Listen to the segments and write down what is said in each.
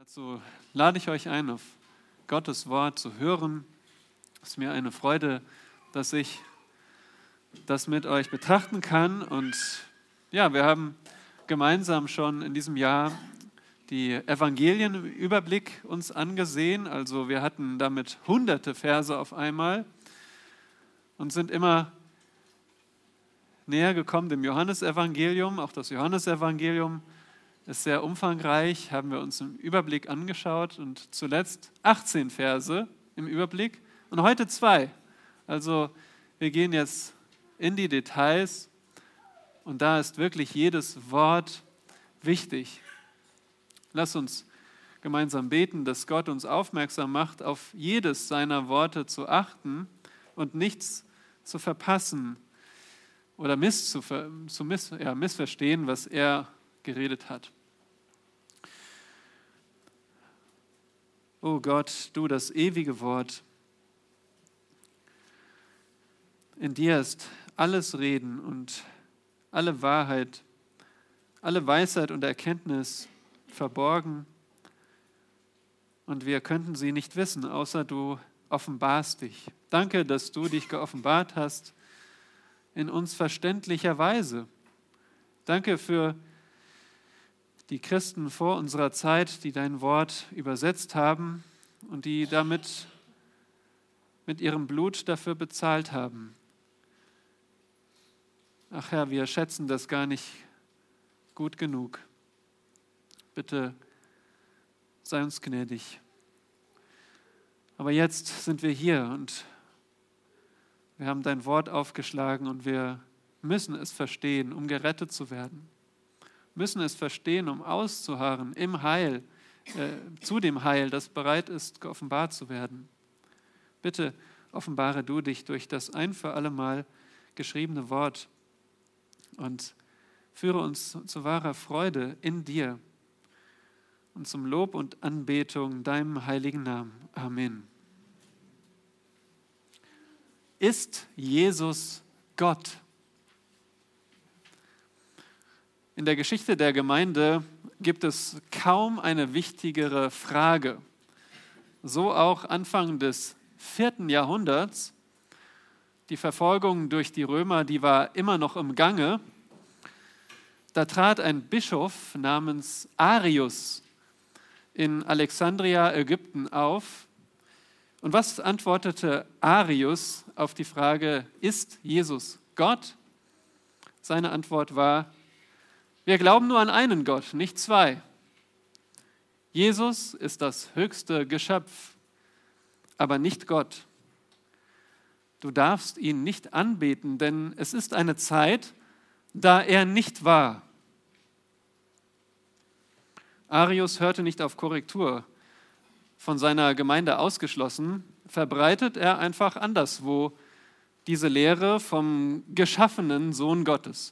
Dazu lade ich euch ein, auf Gottes Wort zu hören. Es ist mir eine Freude, dass ich das mit euch betrachten kann. Und ja, wir haben gemeinsam schon in diesem Jahr die Evangelien im Überblick uns angesehen. Also wir hatten damit hunderte Verse auf einmal und sind immer näher gekommen dem Johannesevangelium. Auch das Johannesevangelium ist sehr umfangreich, haben wir uns im Überblick angeschaut und zuletzt 18 Verse im Überblick und heute 2. Also wir gehen jetzt in die Details und da ist wirklich jedes Wort wichtig. Lass uns gemeinsam beten, dass Gott uns aufmerksam macht, auf jedes seiner Worte zu achten und nichts zu verpassen oder missverstehen, was er geredet hat. O Gott, du das ewige Wort, in dir ist alles Reden und alle Wahrheit, alle Weisheit und Erkenntnis verborgen und wir könnten sie nicht wissen, außer du offenbarst dich. Danke, dass du dich geoffenbart hast in uns verständlicher Weise. Danke für die Christen vor unserer Zeit, die dein Wort übersetzt haben und die damit mit ihrem Blut dafür bezahlt haben. Ach Herr, wir schätzen das gar nicht gut genug. Bitte sei uns gnädig. Aber jetzt sind wir hier und wir haben dein Wort aufgeschlagen und wir müssen es verstehen, um gerettet zu werden. Müssen es verstehen, um auszuharren im Heil, zu dem Heil, das bereit ist, geoffenbart zu werden. Bitte offenbare du dich durch das ein für alle Mal geschriebene Wort und führe uns zu wahrer Freude in dir und zum Lob und Anbetung deinem heiligen Namen. Amen. Ist Jesus Gott? In der Geschichte der Gemeinde gibt es kaum eine wichtigere Frage. So auch Anfang des 4. Jahrhunderts. Die Verfolgung durch die Römer, die war immer noch im Gange. Da trat ein Bischof namens Arius in Alexandria, Ägypten, auf. Und was antwortete Arius auf die Frage, ist Jesus Gott? Seine Antwort war, wir glauben nur an einen Gott, nicht zwei. Jesus ist das höchste Geschöpf, aber nicht Gott. Du darfst ihn nicht anbeten, denn es ist eine Zeit, da er nicht war. Arius hörte nicht auf Korrektur. Von seiner Gemeinde ausgeschlossen, verbreitet er einfach anderswo diese Lehre vom geschaffenen Sohn Gottes.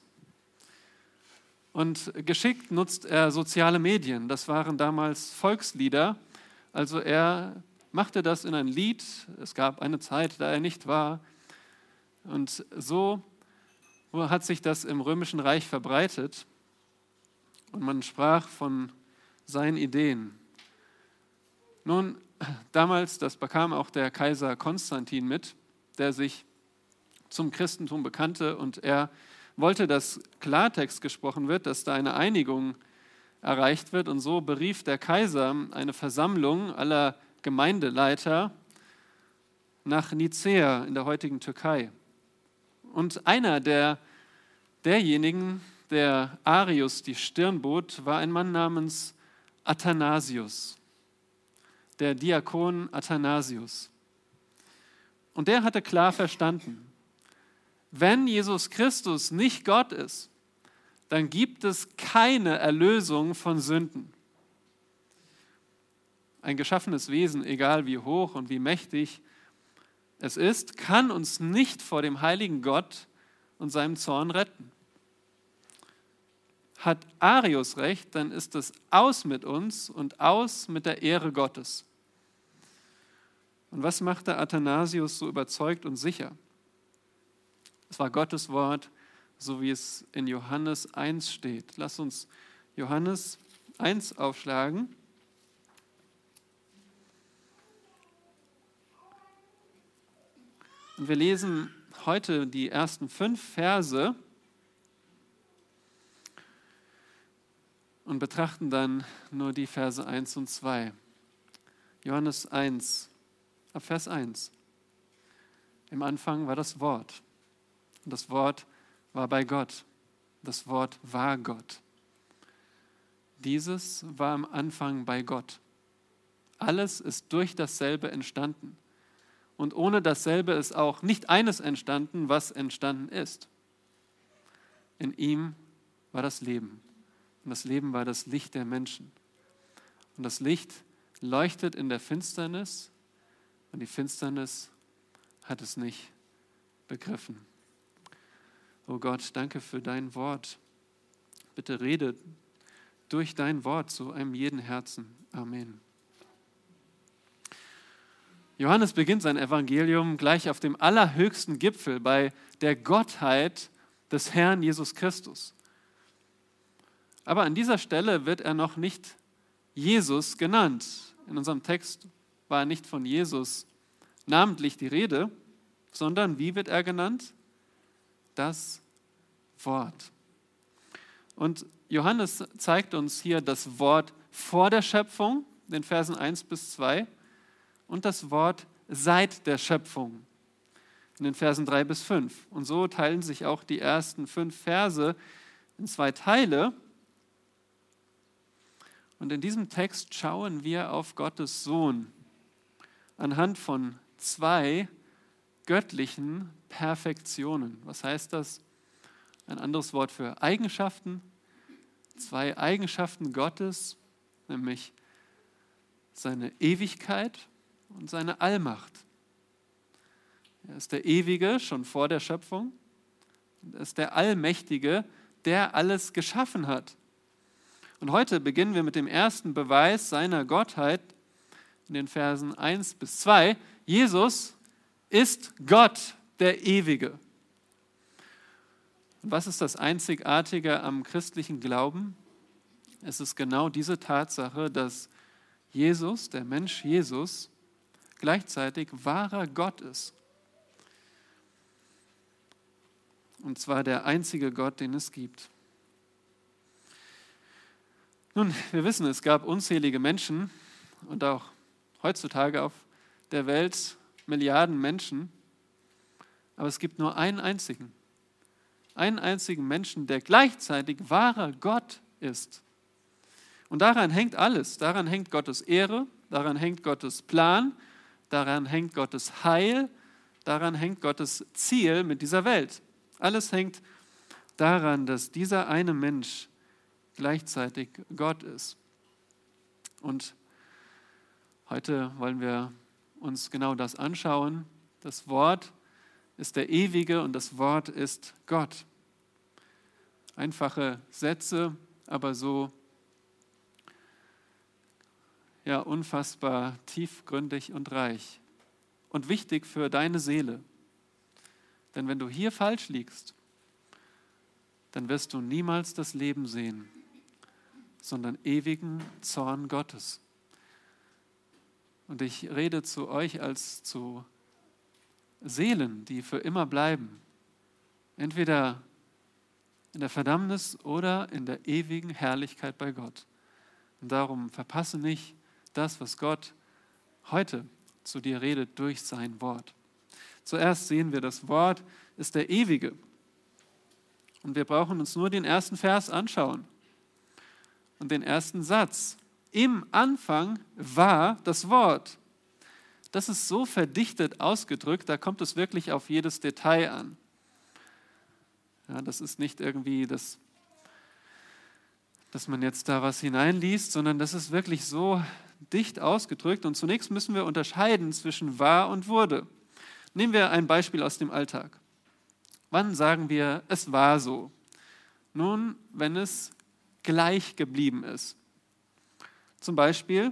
Und geschickt nutzt er soziale Medien. Das waren damals Volkslieder. Also er machte das in ein Lied. Es gab eine Zeit, da er nicht war. Und so hat sich das im Römischen Reich verbreitet. Und man sprach von seinen Ideen. Nun, damals, das bekam auch der Kaiser Konstantin mit, der sich zum Christentum bekannte und er wollte, dass Klartext gesprochen wird, dass da eine Einigung erreicht wird. Und so berief der Kaiser eine Versammlung aller Gemeindeleiter nach Nicäa in der heutigen Türkei. Und einer derjenigen, der Arius die Stirn bot, war ein Mann namens Athanasius, der Diakon Athanasius. Und der hatte klar verstanden, wenn Jesus Christus nicht Gott ist, dann gibt es keine Erlösung von Sünden. Ein geschaffenes Wesen, egal wie hoch und wie mächtig es ist, kann uns nicht vor dem heiligen Gott und seinem Zorn retten. Hat Arius recht, dann ist es aus mit uns und aus mit der Ehre Gottes. Und was machte Athanasius so überzeugt und sicher? Es war Gottes Wort, so wie es in Johannes 1 steht. Lass uns Johannes 1 aufschlagen. Und wir lesen heute die ersten 5 Verse und betrachten dann nur die Verse 1 und 2. Johannes 1, ab Vers 1. Im Anfang war das Wort. Und das Wort war bei Gott. Das Wort war Gott. Dieses war am Anfang bei Gott. Alles ist durch dasselbe entstanden. Und ohne dasselbe ist auch nicht eines entstanden, was entstanden ist. In ihm war das Leben. Und das Leben war das Licht der Menschen. Und das Licht leuchtet in der Finsternis. Und die Finsternis hat es nicht begriffen. Oh Gott, danke für dein Wort. Bitte rede durch dein Wort zu einem jeden Herzen. Amen. Johannes beginnt sein Evangelium gleich auf dem allerhöchsten Gipfel bei der Gottheit des Herrn Jesus Christus. Aber an dieser Stelle wird er noch nicht Jesus genannt. In unserem Text war nicht von Jesus namentlich die Rede, sondern wie wird er genannt? Das Wort. Und Johannes zeigt uns hier das Wort vor der Schöpfung, den Versen 1 bis 2, und das Wort seit der Schöpfung, in den Versen 3 bis 5. Und so teilen sich auch die ersten 5 Verse in 2 Teile. Und in diesem Text schauen wir auf Gottes Sohn anhand von 2 göttlichen Perfektionen. Was heißt das? Ein anderes Wort für Eigenschaften. 2 Eigenschaften Gottes, nämlich seine Ewigkeit und seine Allmacht. Er ist der Ewige, schon vor der Schöpfung. Und er ist der Allmächtige, der alles geschaffen hat. Und heute beginnen wir mit dem ersten Beweis seiner Gottheit in den Versen 1 bis 2. Jesus ist Gott, der Ewige. Und was ist das Einzigartige am christlichen Glauben? Es ist genau diese Tatsache, dass Jesus, der Mensch Jesus, gleichzeitig wahrer Gott ist. Und zwar der einzige Gott, den es gibt. Nun, wir wissen, es gab unzählige Menschen und auch heutzutage auf der Welt Milliarden Menschen, aber es gibt nur einen einzigen Menschen, der gleichzeitig wahrer Gott ist. Und daran hängt alles. Daran hängt Gottes Ehre, daran hängt Gottes Plan, daran hängt Gottes Heil, daran hängt Gottes Ziel mit dieser Welt. Alles hängt daran, dass dieser eine Mensch gleichzeitig Gott ist. Und heute wollen wir uns genau das anschauen. Das Wort ist der Ewige und das Wort ist Gott. Einfache Sätze, aber so unfassbar tiefgründig und reich und wichtig für deine Seele. Denn wenn du hier falsch liegst, dann wirst du niemals das Leben sehen, sondern ewigen Zorn Gottes. Und ich rede zu euch als zu Seelen, die für immer bleiben. Entweder in der Verdammnis oder in der ewigen Herrlichkeit bei Gott. Und darum verpasse nicht das, was Gott heute zu dir redet durch sein Wort. Zuerst sehen wir, das Wort ist der Ewige. Und wir brauchen uns nur den ersten Vers anschauen und den ersten Satz. Im Anfang war das Wort. Das ist so verdichtet ausgedrückt, da kommt es wirklich auf jedes Detail an. Ja, das ist nicht irgendwie, dass man jetzt da was hineinliest, sondern das ist wirklich so dicht ausgedrückt. Und zunächst müssen wir unterscheiden zwischen war und wurde. Nehmen wir ein Beispiel aus dem Alltag. Wann sagen wir, es war so? Nun, wenn es gleich geblieben ist. Zum Beispiel,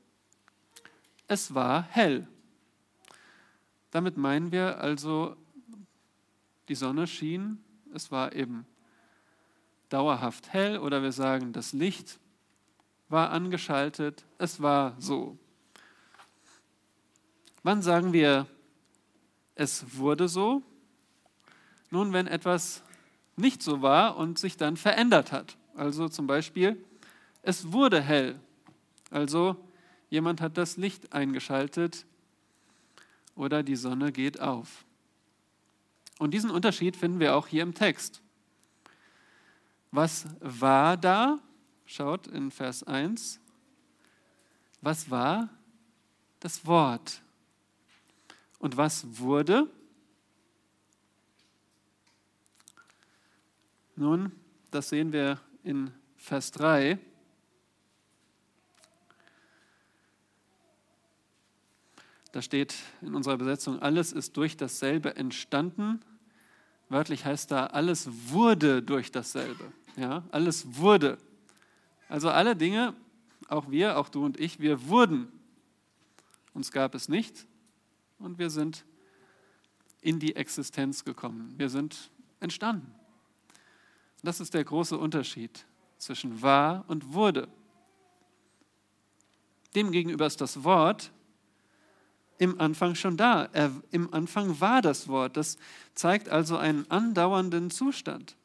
es war hell. Damit meinen wir also, die Sonne schien, es war eben dauerhaft hell, oder wir sagen, das Licht war angeschaltet, es war so. Wann sagen wir, es wurde so. Nun, wenn etwas nicht so war und sich dann verändert hat, also zum Beispiel, es wurde hell, also jemand hat das Licht eingeschaltet oder die Sonne geht auf. Und diesen Unterschied finden wir auch hier im Text. Was war da? Schaut in Vers 1. Was war? Das Wort. Und was wurde? Nun, das sehen wir in Vers 3. Da steht in unserer Übersetzung, alles ist durch dasselbe entstanden. Wörtlich heißt da, alles wurde durch dasselbe. Ja, alles wurde. Also alle Dinge, auch wir, auch du und ich, wir wurden. Uns gab es nicht und wir sind in die Existenz gekommen. Wir sind entstanden. Das ist der große Unterschied zwischen war und wurde. Demgegenüber ist das Wort im Anfang schon da. Im Anfang war das Wort. Das zeigt also einen andauernden Zustand.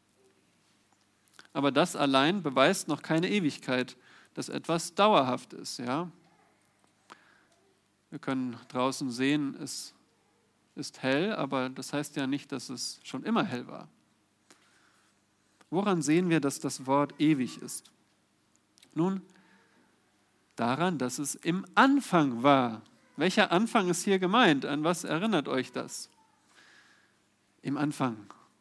Aber das allein beweist noch keine Ewigkeit, dass etwas dauerhaft ist. Ja? Wir können draußen sehen, es ist hell, aber das heißt ja nicht, dass es schon immer hell war. Woran sehen wir, dass das Wort ewig ist? Nun, daran, dass es im Anfang war. Welcher Anfang ist hier gemeint? An was erinnert euch das? Im Anfang.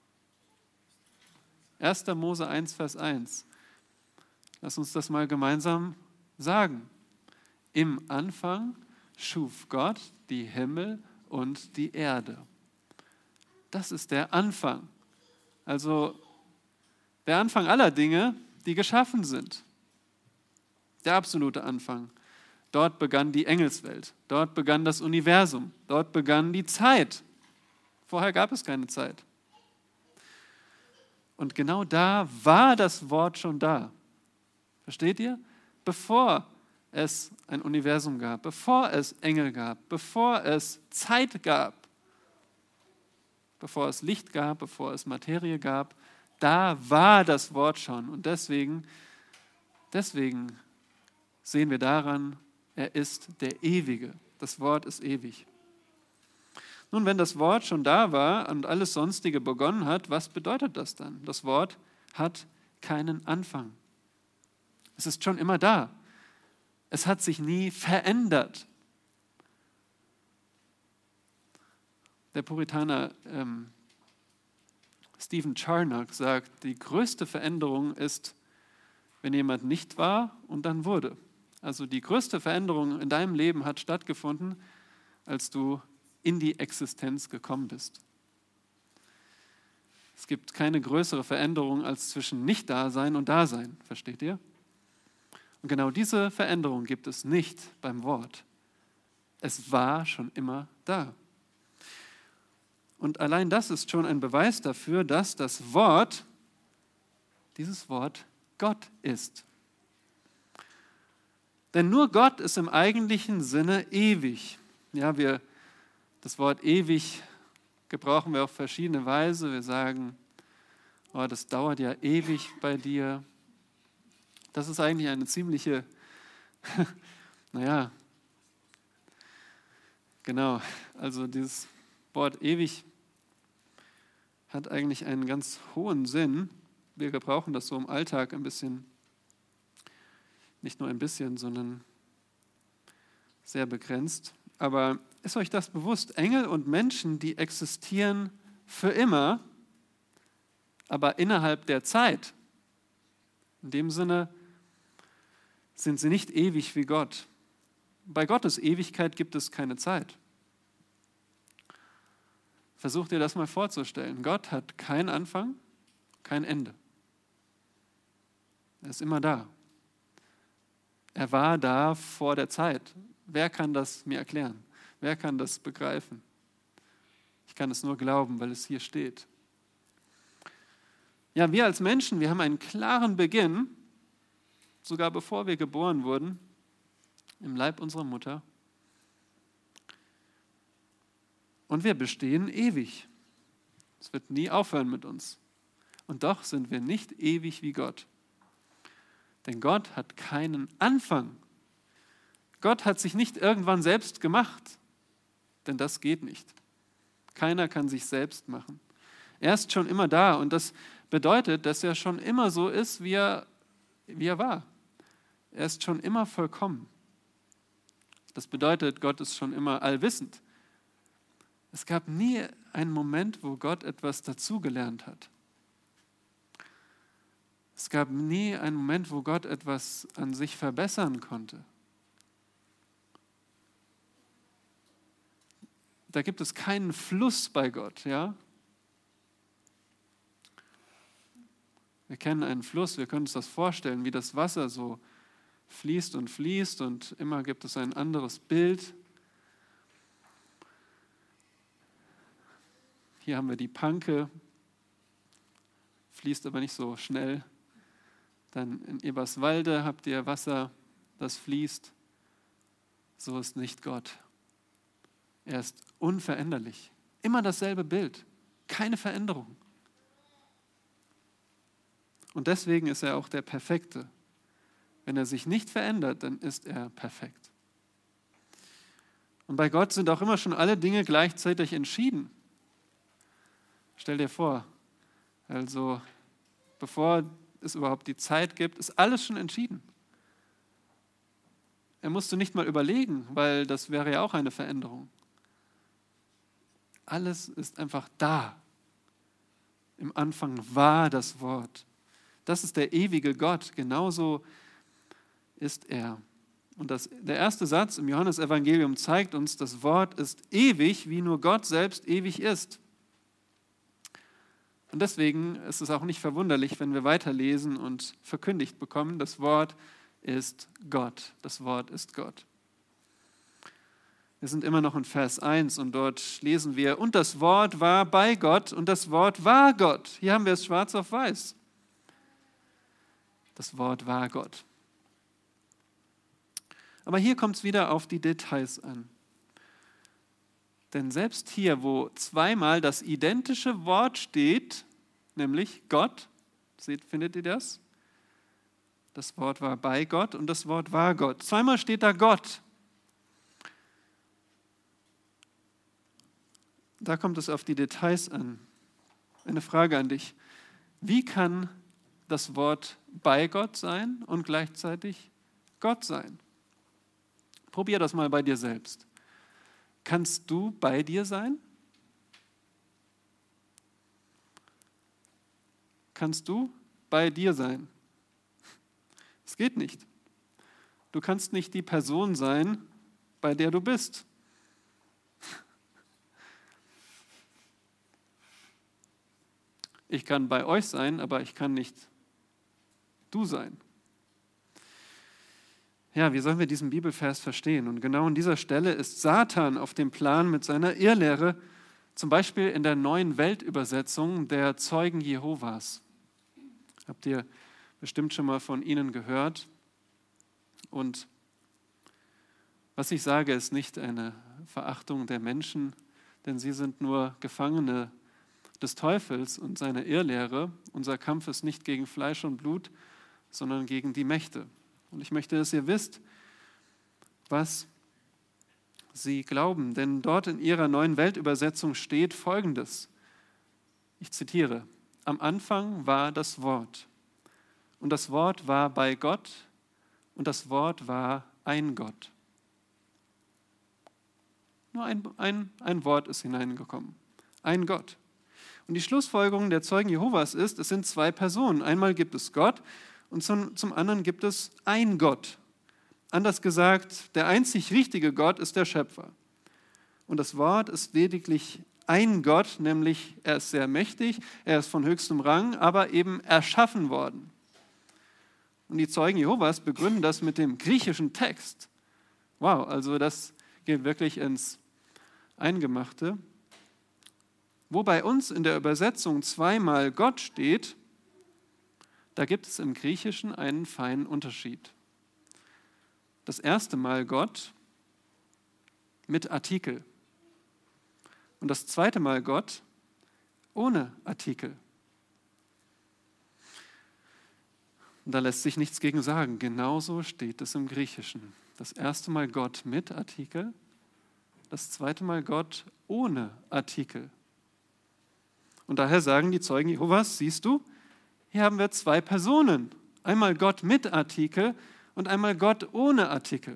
1. Mose 1, Vers 1. Lass uns das mal gemeinsam sagen. Im Anfang schuf Gott die Himmel und die Erde. Das ist der Anfang. Also der Anfang aller Dinge, die geschaffen sind. Der absolute Anfang. Dort begann die Engelswelt. Dort begann das Universum. Dort begann die Zeit. Vorher gab es keine Zeit. Und genau da war das Wort schon da. Versteht ihr? Bevor es ein Universum gab, bevor es Engel gab, bevor es Zeit gab, bevor es Licht gab, bevor es Materie gab, da war das Wort schon. Und deswegen sehen wir daran, er ist der Ewige. Das Wort ist ewig. Nun, wenn das Wort schon da war und alles Sonstige begonnen hat, was bedeutet das dann? Das Wort hat keinen Anfang. Es ist schon immer da. Es hat sich nie verändert. Der Puritaner Stephen Charnock sagt, die größte Veränderung ist, wenn jemand nicht war und dann wurde. Also die größte Veränderung in deinem Leben hat stattgefunden, als du in die Existenz gekommen bist. Es gibt keine größere Veränderung als zwischen Nicht-Dasein und Dasein, versteht ihr? Und genau diese Veränderung gibt es nicht beim Wort. Es war schon immer da. Und allein das ist schon ein Beweis dafür, dass das Wort, dieses Wort, Gott ist. Denn nur Gott ist im eigentlichen Sinne ewig. Ja, das Wort ewig gebrauchen wir auf verschiedene Weise. Wir sagen, oh, das dauert ja ewig bei dir. Das ist eigentlich eine ziemliche, genau, also dieses Wort ewig hat eigentlich einen ganz hohen Sinn. Wir gebrauchen das so im Alltag ein bisschen, nicht nur ein bisschen, sondern sehr begrenzt. Aber ist euch das bewusst? Engel und Menschen, die existieren für immer, aber innerhalb der Zeit. In dem Sinne sind sie nicht ewig wie Gott. Bei Gottes Ewigkeit gibt es keine Zeit. Versuch dir das mal vorzustellen. Gott hat keinen Anfang, kein Ende. Er ist immer da. Er war da vor der Zeit. Wer kann das mir erklären? Wer kann das begreifen? Ich kann es nur glauben, weil es hier steht. Ja, wir als Menschen, wir haben einen klaren Beginn, sogar bevor wir geboren wurden, im Leib unserer Mutter. Und wir bestehen ewig. Es wird nie aufhören mit uns. Und doch sind wir nicht ewig wie Gott. Denn Gott hat keinen Anfang. Gott hat sich nicht irgendwann selbst gemacht, denn das geht nicht. Keiner kann sich selbst machen. Er ist schon immer da und das bedeutet, dass er schon immer so ist, wie er war. Er ist schon immer vollkommen. Das bedeutet, Gott ist schon immer allwissend. Es gab nie einen Moment, wo Gott etwas dazugelernt hat. Es gab nie einen Moment, wo Gott etwas an sich verbessern konnte. Da gibt es keinen Fluss bei Gott, ja? Wir kennen einen Fluss, wir können uns das vorstellen, wie das Wasser so fließt und immer gibt es ein anderes Bild. Hier haben wir die Panke, fließt aber nicht so schnell. Dann in Eberswalde habt ihr Wasser, das fließt. So ist nicht Gott. Er ist unveränderlich. Immer dasselbe Bild, keine Veränderung. Und deswegen ist er auch der Perfekte. Wenn er sich nicht verändert, dann ist er perfekt. Und bei Gott sind auch immer schon alle Dinge gleichzeitig entschieden. Stell dir vor, also bevor es überhaupt die Zeit gibt, ist alles schon entschieden. Er musste nicht mal überlegen, weil das wäre ja auch eine Veränderung. Alles ist einfach da. Im Anfang war das Wort. Das ist der ewige Gott, genauso ist er. Und der erste Satz im Johannesevangelium zeigt uns, das Wort ist ewig, wie nur Gott selbst ewig ist. Und deswegen ist es auch nicht verwunderlich, wenn wir weiterlesen und verkündigt bekommen, das Wort ist Gott. Das Wort ist Gott. Wir sind immer noch in Vers 1 und dort lesen wir, und das Wort war bei Gott und das Wort war Gott. Hier haben wir es schwarz auf weiß. Das Wort war Gott. Aber hier kommt es wieder auf die Details an. Denn selbst hier, wo zweimal das identische Wort steht, nämlich Gott, findet ihr das? Das Wort war bei Gott und das Wort war Gott. Zweimal steht da Gott. Da kommt es auf die Details an. Eine Frage an dich. Wie kann das Wort bei Gott sein und gleichzeitig Gott sein? Probier das mal bei dir selbst. Kannst du bei dir sein? Kannst du bei dir sein? Es geht nicht. Du kannst nicht die Person sein, bei der du bist. Ich kann bei euch sein, aber ich kann nicht du sein. Ja, wie sollen wir diesen Bibelvers verstehen? Und genau an dieser Stelle ist Satan auf dem Plan mit seiner Irrlehre, zum Beispiel in der Neuen Weltübersetzung der Zeugen Jehovas. Habt ihr bestimmt schon mal von ihnen gehört. Und was ich sage, ist nicht eine Verachtung der Menschen, denn sie sind nur Gefangene des Teufels und seiner Irrlehre. Unser Kampf ist nicht gegen Fleisch und Blut, sondern gegen die Mächte. Und ich möchte, dass ihr wisst, was sie glauben. Denn dort in ihrer Neuen Weltübersetzung steht Folgendes. Ich zitiere, am Anfang war das Wort. Und das Wort war bei Gott und das Wort war ein Gott. Nur ein Wort ist hineingekommen. Ein Gott. Und die Schlussfolgerung der Zeugen Jehovas ist, es sind zwei Personen. Einmal gibt es Gott und zum anderen gibt es ein Gott. Anders gesagt, der einzig richtige Gott ist der Schöpfer. Und das Wort ist lediglich ein Gott, nämlich er ist sehr mächtig, er ist von höchstem Rang, aber eben erschaffen worden. Und die Zeugen Jehovas begründen das mit dem griechischen Text. Wow, also das geht wirklich ins Eingemachte. Wo bei uns in der Übersetzung zweimal Gott steht, da gibt es im Griechischen einen feinen Unterschied. Das erste Mal Gott mit Artikel. Und das zweite Mal Gott ohne Artikel. Und da lässt sich nichts gegen sagen. Genauso steht es im Griechischen. Das erste Mal Gott mit Artikel, das zweite Mal Gott ohne Artikel. Und daher sagen die Zeugen Jehovas, siehst du, hier haben wir zwei Personen. Einmal Gott mit Artikel und einmal Gott ohne Artikel.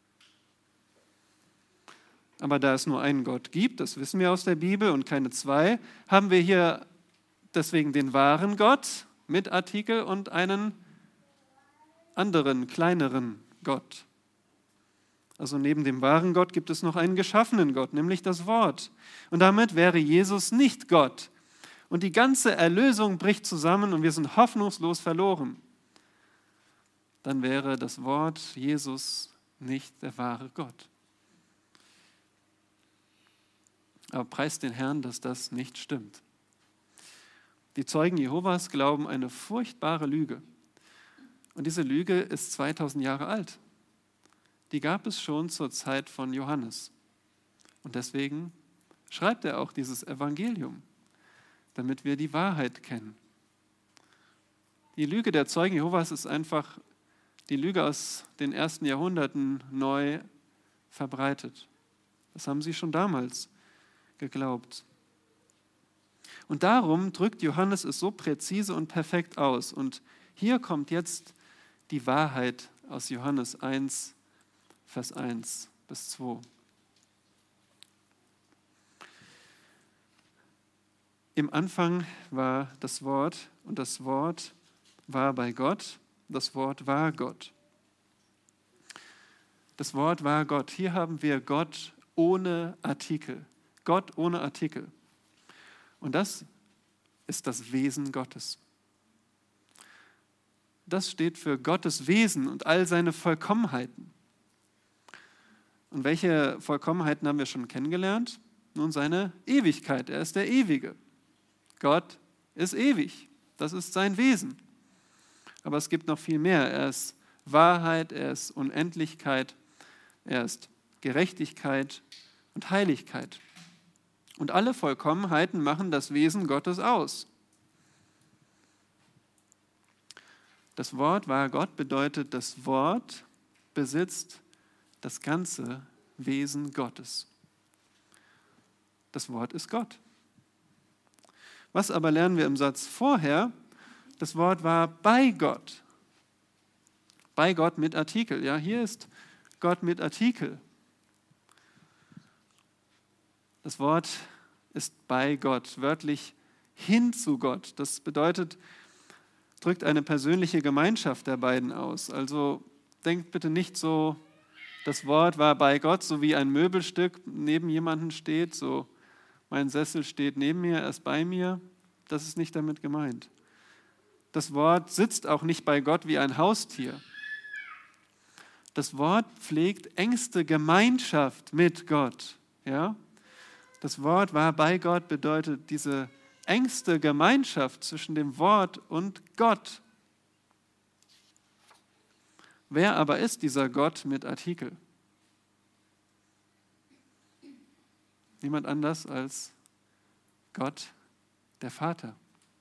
Aber da es nur einen Gott gibt, das wissen wir aus der Bibel, und keine zwei, haben wir hier deswegen den wahren Gott mit Artikel und einen anderen, kleineren Gott. Also neben dem wahren Gott gibt es noch einen geschaffenen Gott, nämlich das Wort. Und damit wäre Jesus nicht Gott. Und die ganze Erlösung bricht zusammen und wir sind hoffnungslos verloren. Dann wäre das Wort Jesus nicht der wahre Gott. Aber preist den Herrn, dass das nicht stimmt. Die Zeugen Jehovas glauben eine furchtbare Lüge. Und diese Lüge ist 2000 Jahre alt. Die gab es schon zur Zeit von Johannes. Und deswegen schreibt er auch dieses Evangelium, damit wir die Wahrheit kennen. Die Lüge der Zeugen Jehovas ist einfach die Lüge aus den ersten Jahrhunderten neu verbreitet. Das haben sie schon damals geglaubt. Und darum drückt Johannes es so präzise und perfekt aus. Und hier kommt jetzt die Wahrheit aus Johannes 1, Vers 1 bis 2. Im Anfang war das Wort und das Wort war bei Gott, das Wort war Gott. Das Wort war Gott. Hier haben wir Gott ohne Artikel. Gott ohne Artikel. Und das ist das Wesen Gottes. Das steht für Gottes Wesen und all seine Vollkommenheiten. Und welche Vollkommenheiten haben wir schon kennengelernt? Nun, seine Ewigkeit. Er ist der Ewige. Gott ist ewig. Das ist sein Wesen. Aber es gibt noch viel mehr. Er ist Wahrheit, er ist Unendlichkeit, er ist Gerechtigkeit und Heiligkeit. Und alle Vollkommenheiten machen das Wesen Gottes aus. Das Wort war Gott bedeutet, das Wort besitzt das ganze Wesen Gottes. Das Wort ist Gott. Was aber lernen wir im Satz vorher? Das Wort war bei Gott. Bei Gott mit Artikel. Ja, hier ist Gott mit Artikel. Das Wort ist bei Gott, wörtlich hin zu Gott. Das bedeutet, drückt eine persönliche Gemeinschaft der beiden aus. Also denkt bitte nicht so, das Wort war bei Gott, so wie ein Möbelstück neben jemandem steht, so mein Sessel steht neben mir, er ist bei mir. Das ist nicht damit gemeint. Das Wort sitzt auch nicht bei Gott wie ein Haustier. Das Wort pflegt engste Gemeinschaft mit Gott. Ja? Das Wort war bei Gott bedeutet diese engste Gemeinschaft zwischen dem Wort und Gott. Wer aber ist dieser Gott mit Artikel? Niemand anders als Gott, der Vater.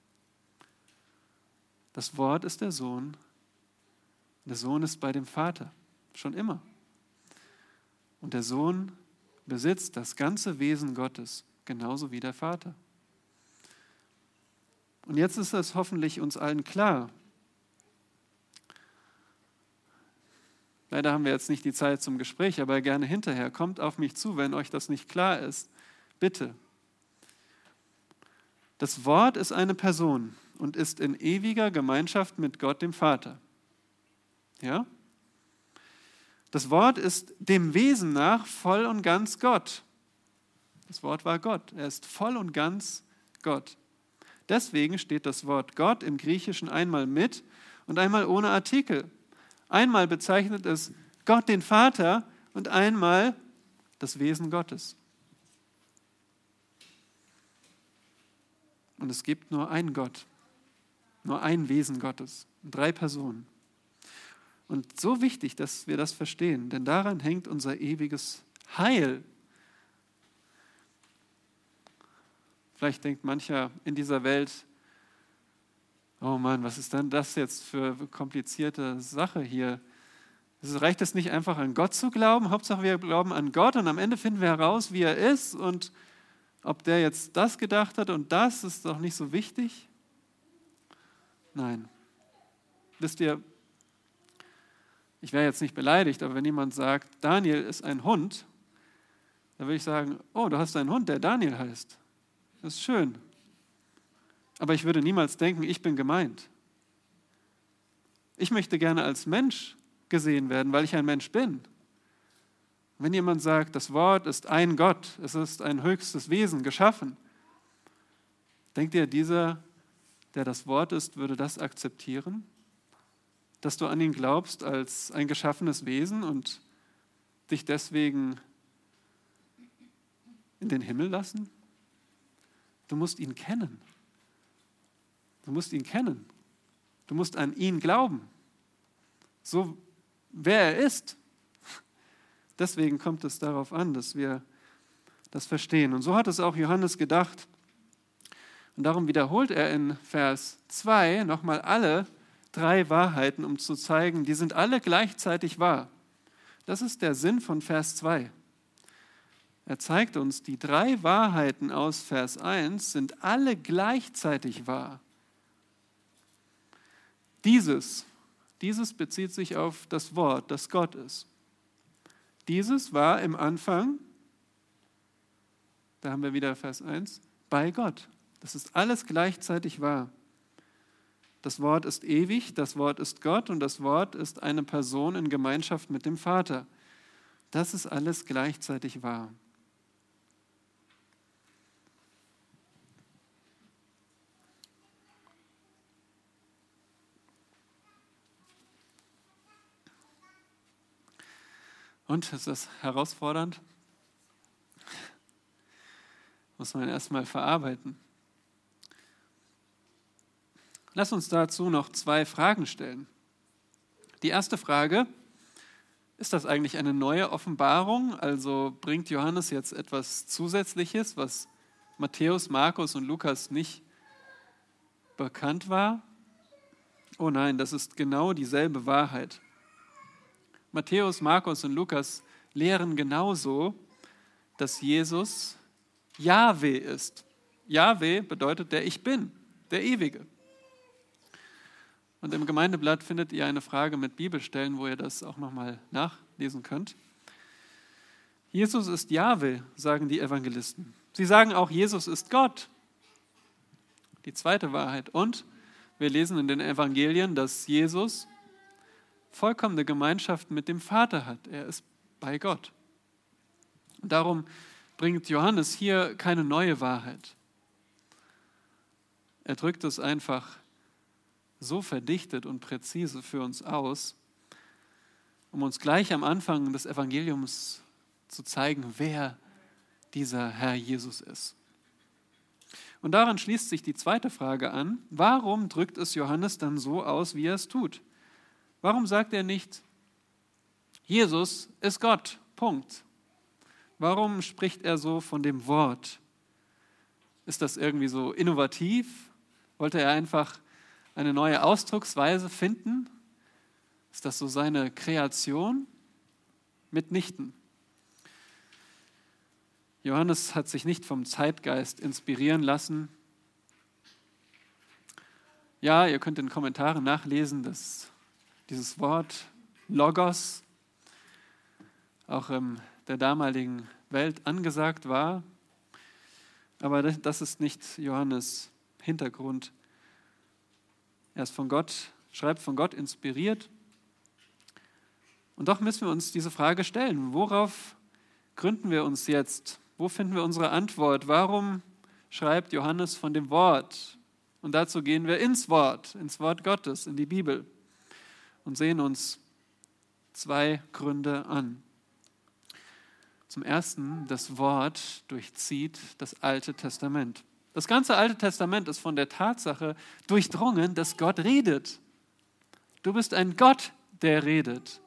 Das Wort ist der Sohn. Der Sohn ist bei dem Vater, schon immer. Und der Sohn besitzt das ganze Wesen Gottes, genauso wie der Vater. Und jetzt ist es hoffentlich uns allen klar. Leider haben wir jetzt nicht die Zeit zum Gespräch, aber gerne hinterher. Kommt auf mich zu, wenn euch das nicht klar ist. Bitte. Das Wort ist eine Person und ist in ewiger Gemeinschaft mit Gott, dem Vater. Ja? Das Wort ist dem Wesen nach voll und ganz Gott. Das Wort war Gott. Er ist voll und ganz Gott. Deswegen steht das Wort Gott im Griechischen einmal mit und einmal ohne Artikel. Einmal bezeichnet es Gott den Vater und einmal das Wesen Gottes. Und es gibt nur einen Gott, nur ein Wesen Gottes, 3 Personen. Und so wichtig, dass wir das verstehen, denn daran hängt unser ewiges Heil. Vielleicht denkt mancher in dieser Welt, oh Mann, was ist denn das jetzt für eine komplizierte Sache hier? Reicht es nicht einfach an Gott zu glauben? Hauptsache wir glauben an Gott und am Ende finden wir heraus, wie er ist und ob der jetzt das gedacht hat und das ist doch nicht so wichtig. Nein. Wisst ihr, ich wäre jetzt nicht beleidigt, aber wenn jemand sagt, Daniel ist ein Hund, dann würde ich sagen, oh, du hast einen Hund, der Daniel heißt. Das ist schön. Aber ich würde niemals denken, ich bin gemeint. Ich möchte gerne als Mensch gesehen werden, weil ich ein Mensch bin. Wenn jemand sagt, das Wort ist ein Gott, es ist ein höchstes Wesen geschaffen, denkt ihr, dieser, der das Wort ist, würde das akzeptieren? Dass du an ihn glaubst als ein geschaffenes Wesen und dich deswegen in den Himmel lassen? Du musst ihn kennen. Du musst ihn kennen. Du musst an ihn glauben. So, wer er ist. Deswegen kommt es darauf an, dass wir das verstehen. Und so hat es auch Johannes gedacht. Und darum wiederholt er in Vers 2 nochmal alle 3 Wahrheiten, um zu zeigen, die sind alle gleichzeitig wahr. Das ist der Sinn von Vers 2. Er zeigt uns, die 3 Wahrheiten aus Vers 1 sind alle gleichzeitig wahr. Dieses bezieht sich auf das Wort, das Gott ist. Dieses war im Anfang, da haben wir wieder Vers 1, bei Gott. Das ist alles gleichzeitig wahr. Das Wort ist ewig, das Wort ist Gott und das Wort ist eine Person in Gemeinschaft mit dem Vater. Das ist alles gleichzeitig wahr. Und ist das herausfordernd? Muss man erstmal verarbeiten. Lass uns dazu noch 2 Fragen stellen. Die erste Frage, ist das eigentlich eine neue Offenbarung? Also bringt Johannes jetzt etwas Zusätzliches, was Matthäus, Markus und Lukas nicht bekannt war? Oh nein, das ist genau dieselbe Wahrheit. Matthäus, Markus und Lukas lehren genauso, dass Jesus Jahwe ist. Jahwe bedeutet der Ich Bin, der Ewige. Und im Gemeindeblatt findet ihr eine Frage mit Bibelstellen, wo ihr das auch nochmal nachlesen könnt. Jesus ist Jahwe, sagen die Evangelisten. Sie sagen auch, Jesus ist Gott. Die zweite Wahrheit. Und wir lesen in den Evangelien, dass Jesus vollkommene Gemeinschaft mit dem Vater hat. Er ist bei Gott. Und darum bringt Johannes hier keine neue Wahrheit. Er drückt es einfach so verdichtet und präzise für uns aus, um uns gleich am Anfang des Evangeliums zu zeigen, wer dieser Herr Jesus ist. Und daran schließt sich die zweite Frage an, warum drückt es Johannes dann so aus, wie er es tut? Warum sagt er nicht, Jesus ist Gott, Punkt. Warum spricht er so von dem Wort? Ist das irgendwie so innovativ? Wollte er einfach eine neue Ausdrucksweise finden? Ist das so seine Kreation? Mitnichten. Johannes hat sich nicht vom Zeitgeist inspirieren lassen. Ja, ihr könnt in den Kommentaren nachlesen, dass dieses Wort Logos auch in der damaligen Welt angesagt war. Aber das ist nicht Johannes Hintergrund. Er ist von Gott, schreibt von Gott inspiriert. Und doch müssen wir uns diese Frage stellen. Worauf gründen wir uns jetzt? Wo finden wir unsere Antwort? Warum schreibt Johannes von dem Wort? Und dazu gehen wir ins Wort Gottes, in die Bibel und sehen uns 2 Gründe an. Zum ersten, das Wort durchzieht das Alte Testament. Das ganze Alte Testament ist von der Tatsache durchdrungen, dass Gott redet. Du bist ein Gott, der redet,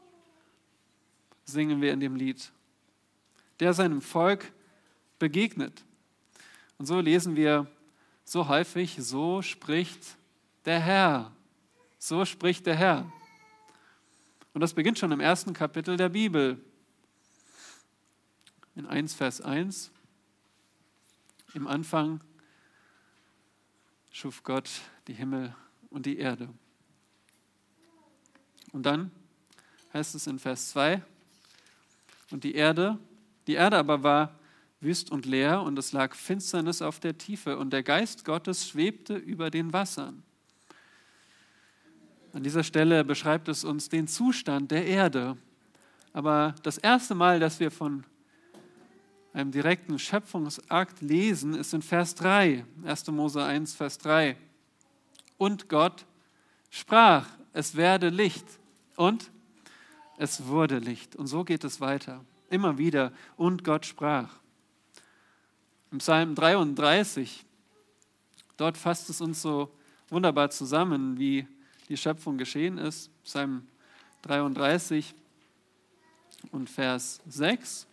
singen wir in dem Lied, der seinem Volk begegnet. Und so lesen wir so häufig, so spricht der Herr. So spricht der Herr. Und das beginnt schon im ersten Kapitel der Bibel. In 1, Vers 1. Im Anfang schuf Gott die Himmel und die Erde. Und dann heißt es in Vers 2, und die Erde aber war wüst und leer, und es lag Finsternis auf der Tiefe, und der Geist Gottes schwebte über den Wassern. An dieser Stelle beschreibt es uns den Zustand der Erde. Aber das erste Mal, dass wir von einem direkten Schöpfungsakt lesen, ist in Vers 3, 1. Mose 1, Vers 3. Und Gott sprach, es werde Licht. Und es wurde Licht. Und so geht es weiter. Immer wieder. Und Gott sprach. Im Psalm 33, dort fasst es uns so wunderbar zusammen, wie die Schöpfung geschehen ist. Psalm 33 und Vers 6.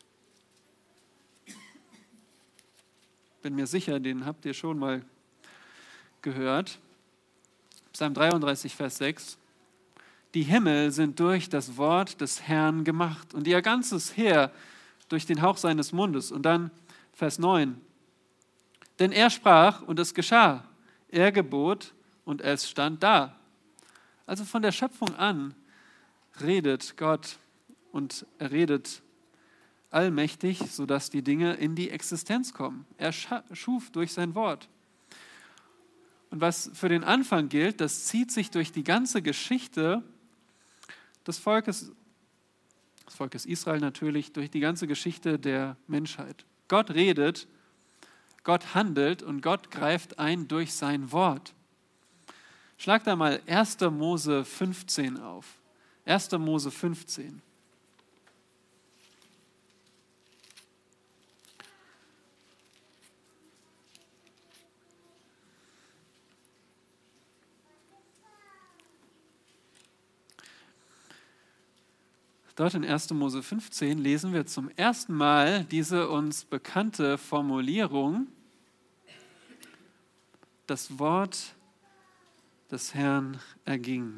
Bin mir sicher, den habt ihr schon mal gehört. Psalm 33, Vers 6. Die Himmel sind durch das Wort des Herrn gemacht und ihr ganzes Heer durch den Hauch seines Mundes. Und dann Vers 9. Denn er sprach und es geschah. Er gebot und es stand da. Also von der Schöpfung an redet Gott und er redet allmächtig, sodass die Dinge in die Existenz kommen. Er schuf durch sein Wort. Und was für den Anfang gilt, das zieht sich durch die ganze Geschichte des Volkes Israel natürlich, durch die ganze Geschichte der Menschheit. Gott redet, Gott handelt und Gott greift ein durch sein Wort. Schlag da mal 1. Mose 15 auf. 1. Mose 15. Dort in 1. Mose 15 lesen wir zum ersten Mal diese uns bekannte Formulierung, das Wort des Herrn erging.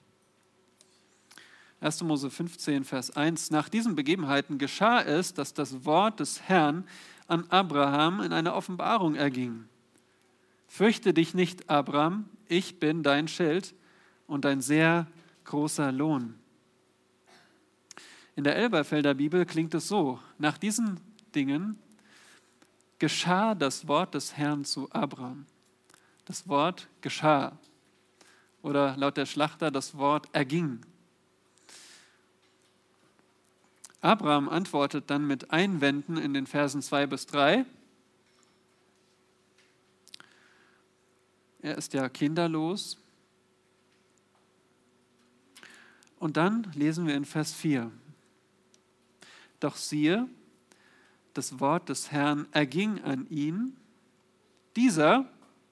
1. Mose 15, Vers 1. Nach diesen Begebenheiten geschah es, dass das Wort des Herrn an Abraham in einer Offenbarung erging. Fürchte dich nicht, Abraham, ich bin dein Schild und ein sehr großer Lohn. In der Elberfelder Bibel klingt es so: Nach diesen Dingen geschah das Wort des Herrn zu Abraham. Das Wort geschah. Oder laut der Schlachter das Wort erging. Abraham antwortet dann mit Einwänden in den Versen 2 bis 3. Er ist ja kinderlos. Und dann lesen wir in Vers 4. Doch siehe, das Wort des Herrn erging an ihn. Dieser,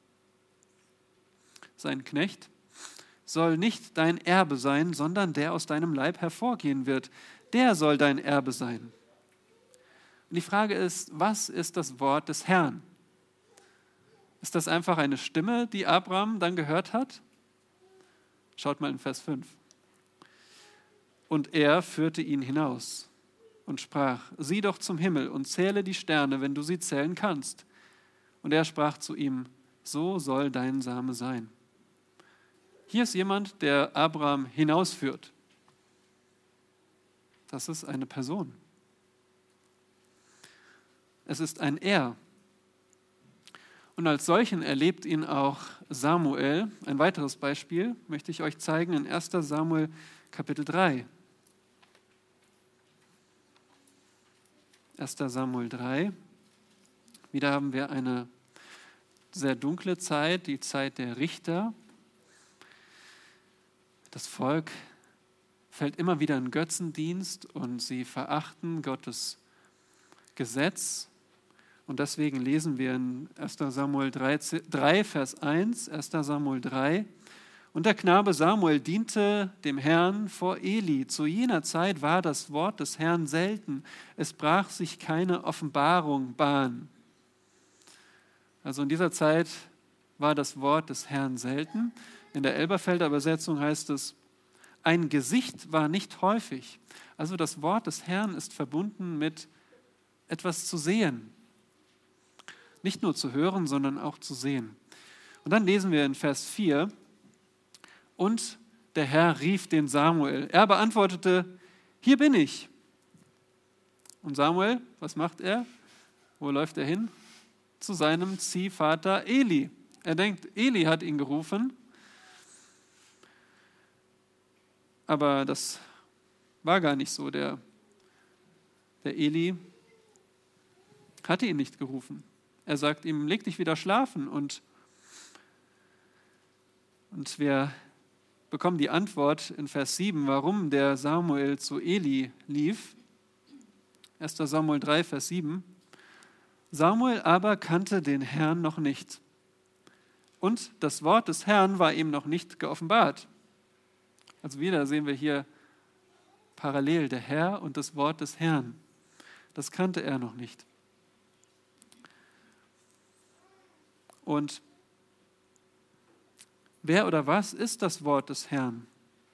sein Knecht, soll nicht dein Erbe sein, sondern der aus deinem Leib hervorgehen wird. Der soll dein Erbe sein. Und die Frage ist, was ist das Wort des Herrn? Ist das einfach eine Stimme, die Abraham dann gehört hat? Schaut mal in Vers 5. Und er führte ihn hinaus und sprach, sieh doch zum Himmel und zähle die Sterne, wenn du sie zählen kannst. Und er sprach zu ihm, so soll dein Same sein. Hier ist jemand, der Abraham hinausführt. Das ist eine Person. Es ist ein Er. Und als solchen erlebt ihn auch Samuel. Ein weiteres Beispiel möchte ich euch zeigen in 1. Samuel Kapitel 3. 1. Samuel 3. Wieder haben wir eine sehr dunkle Zeit, die Zeit der Richter. Das Volk fällt immer wieder in Götzendienst und sie verachten Gottes Gesetz. Und deswegen lesen wir in 1. Samuel 3, Vers 1, 1. Samuel 3, und der Knabe Samuel diente dem Herrn vor Eli. Zu jener Zeit war das Wort des Herrn selten. Es brach sich keine Offenbarung Bahn. Also in dieser Zeit war das Wort des Herrn selten. In der Elberfelder Übersetzung heißt es, ein Gesicht war nicht häufig. Also das Wort des Herrn ist verbunden mit etwas zu sehen. Nicht nur zu hören, sondern auch zu sehen. Und dann lesen wir in Vers 4, und der Herr rief den Samuel. Er beantwortete, hier bin ich. Und Samuel, was macht er? Wo läuft er hin? Zu seinem Ziehvater Eli. Er denkt, Eli hat ihn gerufen. Aber das war gar nicht so. Der Eli hatte ihn nicht gerufen. Er sagt ihm, leg dich wieder schlafen. Und wir bekommen die Antwort in Vers 7, warum der Samuel zu Eli lief. 1. Samuel 3, Vers 7. Samuel aber kannte den Herrn noch nicht. Und das Wort des Herrn war ihm noch nicht geoffenbart. Also wieder sehen wir hier parallel der Herr und das Wort des Herrn. Das kannte er noch nicht. Und wer oder was ist das Wort des Herrn?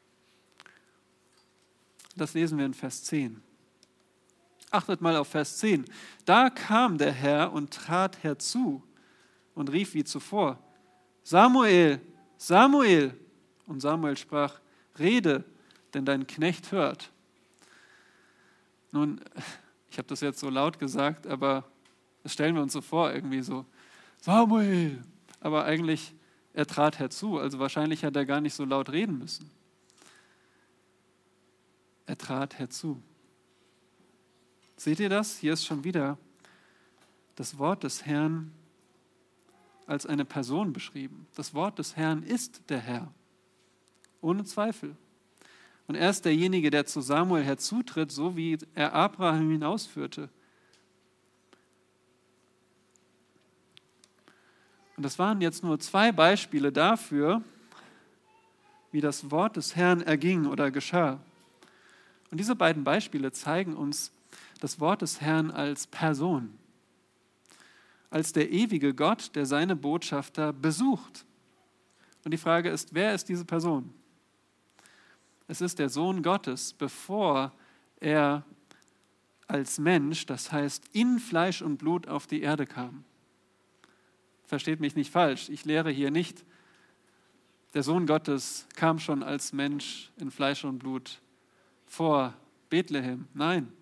Das lesen wir in Vers 10. Achtet mal auf Vers 10. Da kam der Herr und trat herzu und rief wie zuvor, Samuel, Samuel. Und Samuel sprach, rede, denn dein Knecht hört. Nun, ich habe das jetzt so laut gesagt, aber das stellen wir uns so vor, irgendwie so, Samuel. Aber eigentlich, er trat herzu, also wahrscheinlich hat er gar nicht so laut reden müssen. Er trat herzu. Seht ihr das? Hier ist schon wieder das Wort des Herrn als eine Person beschrieben. Das Wort des Herrn ist der Herr, ohne Zweifel. Und er ist derjenige, der zu Samuel herzutritt, so wie er Abraham hinausführte. Und das waren jetzt nur 2 Beispiele dafür, wie das Wort des Herrn erging oder geschah. Und diese beiden Beispiele zeigen uns das Wort des Herrn als Person, als der ewige Gott, der seine Botschafter besucht. Und die Frage ist, wer ist diese Person? Es ist der Sohn Gottes, bevor er als Mensch, das heißt in Fleisch und Blut auf die Erde kam. Versteht mich nicht falsch, ich lehre hier nicht, der Sohn Gottes kam schon als Mensch in Fleisch und Blut vor Bethlehem. Nein.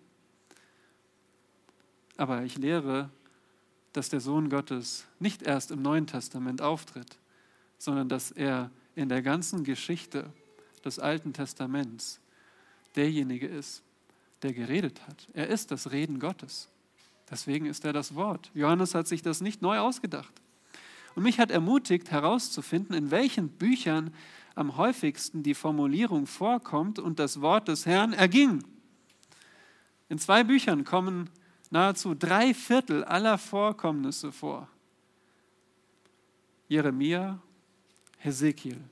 Aber ich lehre, dass der Sohn Gottes nicht erst im Neuen Testament auftritt, sondern dass er in der ganzen Geschichte des Alten Testaments derjenige ist, der geredet hat. Er ist das Reden Gottes. Deswegen ist er das Wort. Johannes hat sich das nicht neu ausgedacht. Und mich hat ermutigt, herauszufinden, in welchen Büchern am häufigsten die Formulierung vorkommt und das Wort des Herrn erging. In 2 Büchern kommen nahezu 3/4 aller Vorkommnisse vor. Jeremia, Hesekiel.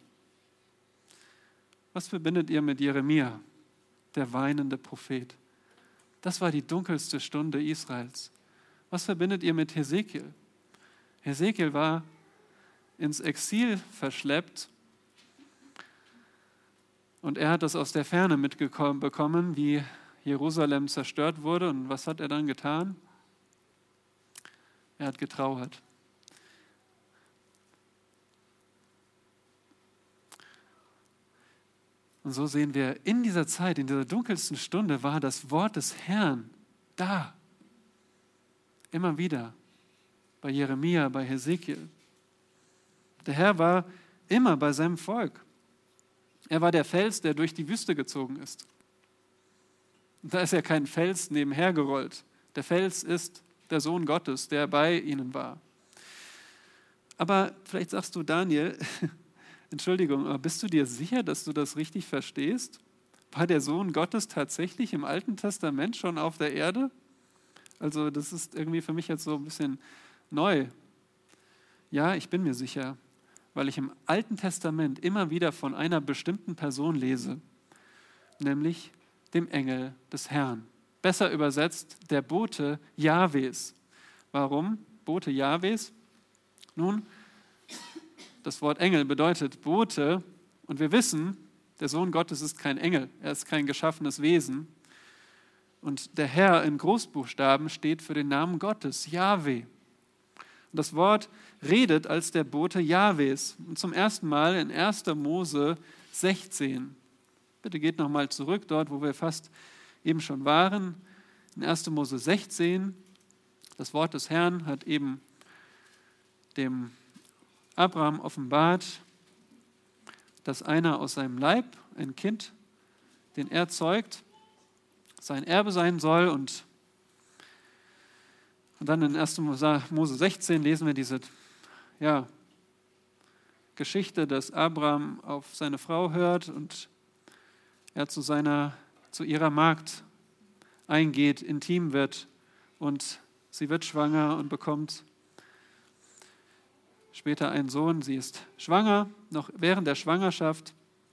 Was verbindet ihr mit Jeremia, der weinende Prophet? Das war die dunkelste Stunde Israels. Was verbindet ihr mit Hesekiel? Hesekiel war ins Exil verschleppt und er hat das aus der Ferne mitbekommen, wie Jerusalem zerstört wurde. Und was hat er dann getan? Er hat getrauert. Und so sehen wir, in dieser Zeit, in dieser dunkelsten Stunde war das Wort des Herrn da. Immer wieder. Bei Jeremia, bei Hesekiel. Der Herr war immer bei seinem Volk. Er war der Fels, der durch die Wüste gezogen ist. Und da ist ja kein Fels nebenher gerollt. Der Fels ist der Sohn Gottes, der bei ihnen war. Aber vielleicht sagst du, Daniel, Entschuldigung, aber bist du dir sicher, dass du das richtig verstehst? War der Sohn Gottes tatsächlich im Alten Testament schon auf der Erde? Also das ist irgendwie für mich jetzt so ein bisschen neu. Ja, ich bin mir sicher, weil ich im Alten Testament immer wieder von einer bestimmten Person lese, nämlich dem Engel des Herrn. Besser übersetzt, der Bote Jahwes. Warum Bote Jahwes? Nun, das Wort Engel bedeutet Bote und wir wissen, der Sohn Gottes ist kein Engel, er ist kein geschaffenes Wesen. Und der Herr in Großbuchstaben steht für den Namen Gottes, Jahwe. Und das Wort redet als der Bote Jahwes. Und zum ersten Mal in 1. Mose 16. Bitte geht nochmal zurück, dort wo wir fast eben schon waren. In 1. Mose 16, das Wort des Herrn hat eben dem Abraham offenbart, dass einer aus seinem Leib, ein Kind, den er zeugt, sein Erbe sein soll. Und dann in 1. Mose 16 lesen wir diese Geschichte, dass Abraham auf seine Frau hört und er zu ihrer Magd eingeht, intim wird und sie wird schwanger und bekommt später einen Sohn. Sie ist schwanger, noch während der Schwangerschaft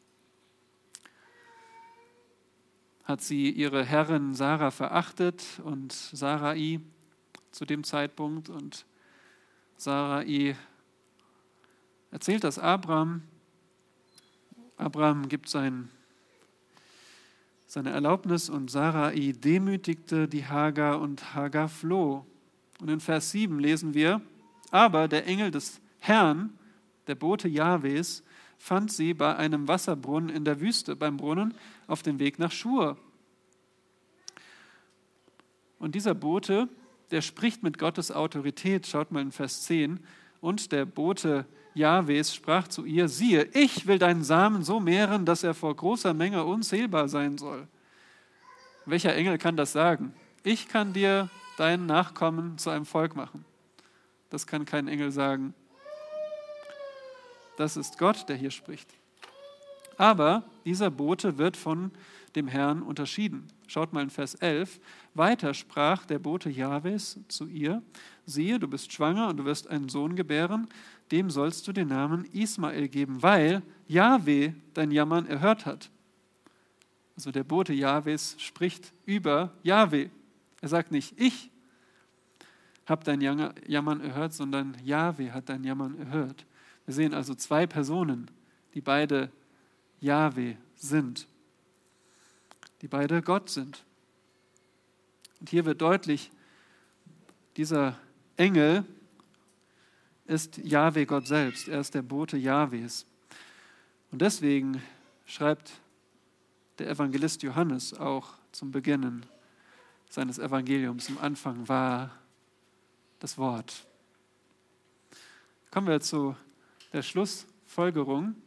hat sie ihre Herrin Sarah verachtet und Sarai zu dem Zeitpunkt. Und Sarai erzählt das Abraham. Abraham gibt seine Erlaubnis und Sarai demütigte die Hagar und Hagar floh. Und in Vers 7 lesen wir, aber der Engel des Herrn, der Bote Jahwes, fand sie bei einem Wasserbrunnen in der Wüste, beim Brunnen auf dem Weg nach Schur. Und dieser Bote, der spricht mit Gottes Autorität, schaut mal in Vers 10, und der Bote Jahwes sprach zu ihr, siehe, ich will deinen Samen so mehren, dass er vor großer Menge unzählbar sein soll. Welcher Engel kann das sagen? Ich kann dir deinen Nachkommen zu einem Volk machen. Das kann kein Engel sagen. Das ist Gott, der hier spricht. Aber dieser Bote wird von dem Herrn unterschieden. Schaut mal in Vers 11. Weiter sprach der Bote Jahwes zu ihr, siehe, du bist schwanger und du wirst einen Sohn gebären, dem sollst du den Namen Ismael geben, weil Jahwe dein Jammern erhört hat. Also der Bote Jahwes spricht über Jahwe. Er sagt nicht, ich habe dein Jammern erhört, sondern Jahwe hat dein Jammern erhört. Wir sehen also zwei Personen, die beide Jahwe sind, die beide Gott sind. Und hier wird deutlich, dieser Engel ist Jahwe Gott selbst. Er ist der Bote Jahwes. Und deswegen schreibt der Evangelist Johannes auch zum Beginn seines Evangeliums, am Anfang war das Wort. Kommen wir zu der Schlussfolgerung.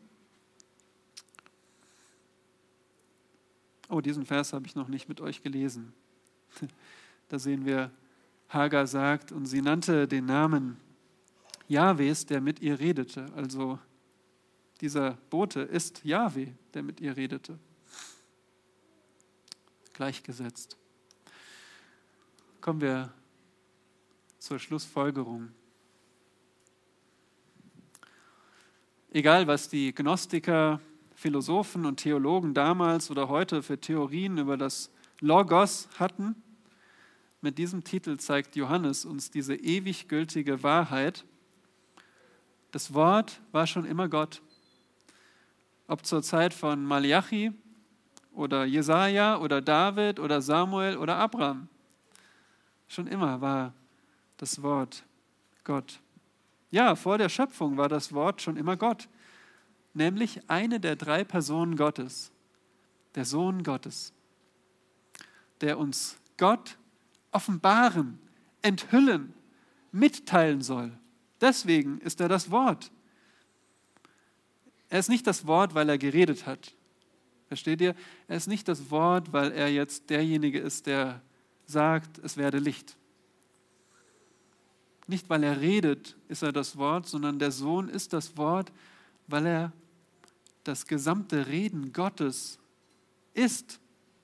Oh, diesen Vers habe ich noch nicht mit euch gelesen. Da sehen wir, Hagar sagt, und sie nannte den Namen Jahwes, der mit ihr redete. Also dieser Bote ist Jahwe, der mit ihr redete. Gleichgesetzt. Kommen wir zur Schlussfolgerung. Egal, was die Gnostiker, Philosophen und Theologen damals oder heute für Theorien über das Logos hatten, mit diesem Titel zeigt Johannes uns diese ewig gültige Wahrheit. Das Wort war schon immer Gott. Ob zur Zeit von Malachi oder Jesaja oder David oder Samuel oder Abraham. Schon immer war das Wort Gott. Ja, vor der Schöpfung war das Wort schon immer Gott, nämlich eine der drei Personen Gottes, der Sohn Gottes, der uns Gott offenbaren, enthüllen, mitteilen soll. Deswegen ist er das Wort. Er ist nicht das Wort, weil er geredet hat. Versteht ihr? Er ist nicht das Wort, weil er jetzt derjenige ist, der sagt, es werde Licht. Nicht, weil er redet, ist er das Wort, sondern der Sohn ist das Wort, weil er das gesamte Reden Gottes ist.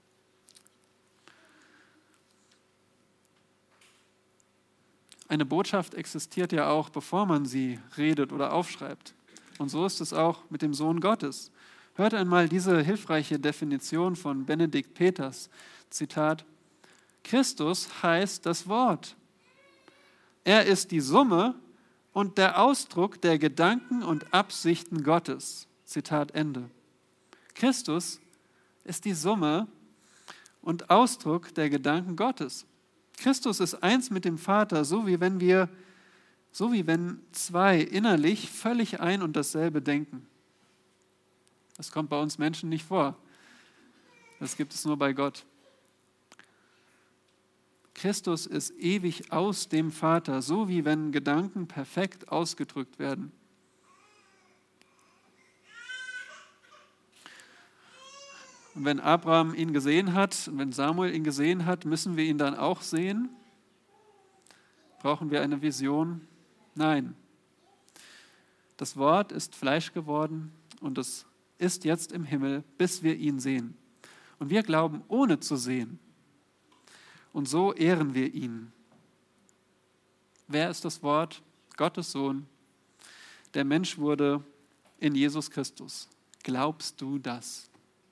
Eine Botschaft existiert ja auch, bevor man sie redet oder aufschreibt. Und so ist es auch mit dem Sohn Gottes. Hört einmal diese hilfreiche Definition von Benedikt Peters. Zitat: Christus heißt das Wort. Er ist die Summe und der Ausdruck der Gedanken und Absichten Gottes. Zitat Ende. Christus ist die Summe und Ausdruck der Gedanken Gottes. Christus ist eins mit dem Vater, so wie wenn zwei innerlich völlig ein und dasselbe denken. Das kommt bei uns Menschen nicht vor. Das gibt es nur bei Gott. Christus ist ewig aus dem Vater, so wie wenn Gedanken perfekt ausgedrückt werden. Und wenn Abraham ihn gesehen hat, wenn Samuel ihn gesehen hat, müssen wir ihn dann auch sehen? Brauchen wir eine Vision? Nein. Das Wort ist Fleisch geworden und es ist jetzt im Himmel, bis wir ihn sehen. Und wir glauben, ohne zu sehen. Und so ehren wir ihn. Wer ist das Wort? Gottes Sohn, der Mensch wurde in Jesus Christus. Glaubst du das?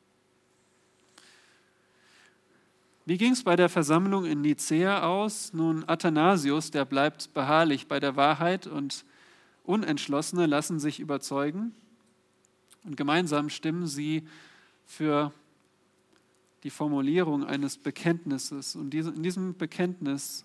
Wie ging es bei der Versammlung in Nicäa aus? Nun, Athanasius, der bleibt beharrlich bei der Wahrheit und Unentschlossene lassen sich überzeugen. Und gemeinsam stimmen sie für die Formulierung eines Bekenntnisses. Und in diesem Bekenntnis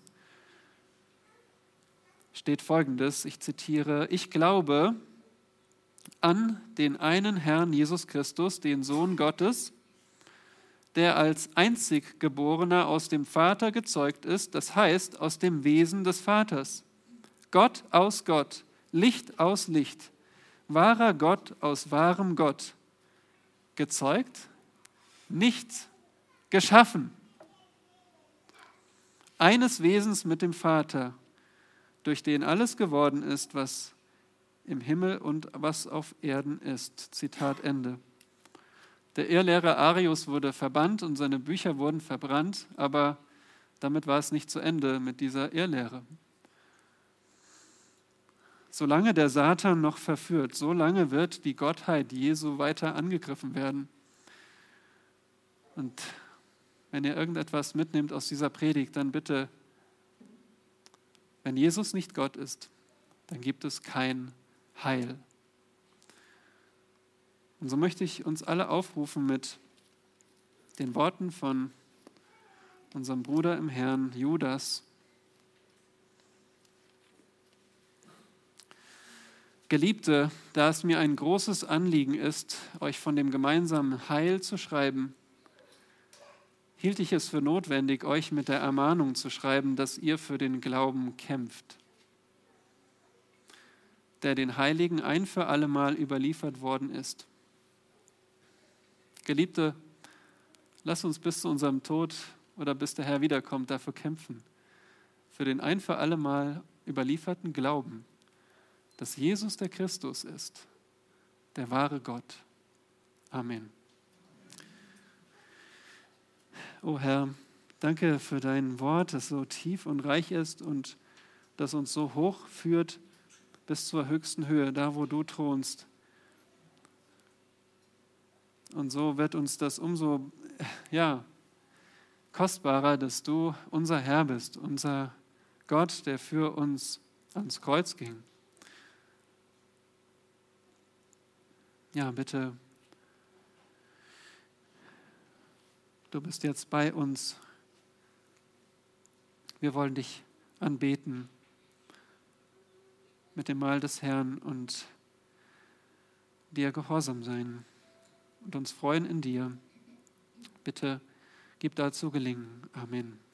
steht Folgendes, ich zitiere: Ich glaube an den einen Herrn Jesus Christus, den Sohn Gottes, der als einzig Geborener aus dem Vater gezeugt ist, das heißt aus dem Wesen des Vaters. Gott aus Gott, Licht aus Licht, wahrer Gott aus wahrem Gott, gezeugt, nicht geschaffen, eines Wesens mit dem Vater, durch den alles geworden ist, was im Himmel und was auf Erden ist. Zitat Ende. Der Irrlehrer Arius wurde verbannt und seine Bücher wurden verbrannt, aber damit war es nicht zu Ende mit dieser Irrlehre. Solange der Satan noch verführt, solange wird die Gottheit Jesu weiter angegriffen werden. Und wenn ihr irgendetwas mitnehmt aus dieser Predigt, dann bitte, wenn Jesus nicht Gott ist, dann gibt es kein Heil. Und so möchte ich uns alle aufrufen mit den Worten von unserem Bruder im Herrn, Judas. Geliebte, da es mir ein großes Anliegen ist, euch von dem gemeinsamen Heil zu schreiben, hielt ich es für notwendig, euch mit der Ermahnung zu schreiben, dass ihr für den Glauben kämpft, der den Heiligen ein für allemal überliefert worden ist. Geliebte, lasst uns bis zu unserem Tod oder bis der Herr wiederkommt dafür kämpfen, für den ein für allemal überlieferten Glauben, dass Jesus der Christus ist, der wahre Gott. Amen. O Herr, danke für dein Wort, das so tief und reich ist und das uns so hoch führt bis zur höchsten Höhe, da wo du thronst. Und so wird uns das umso kostbarer, dass du unser Herr bist, unser Gott, der für uns ans Kreuz ging. Ja, bitte, du bist jetzt bei uns. Wir wollen dich anbeten mit dem Mahl des Herrn und dir gehorsam sein und uns freuen in dir. Bitte gib dazu Gelingen. Amen.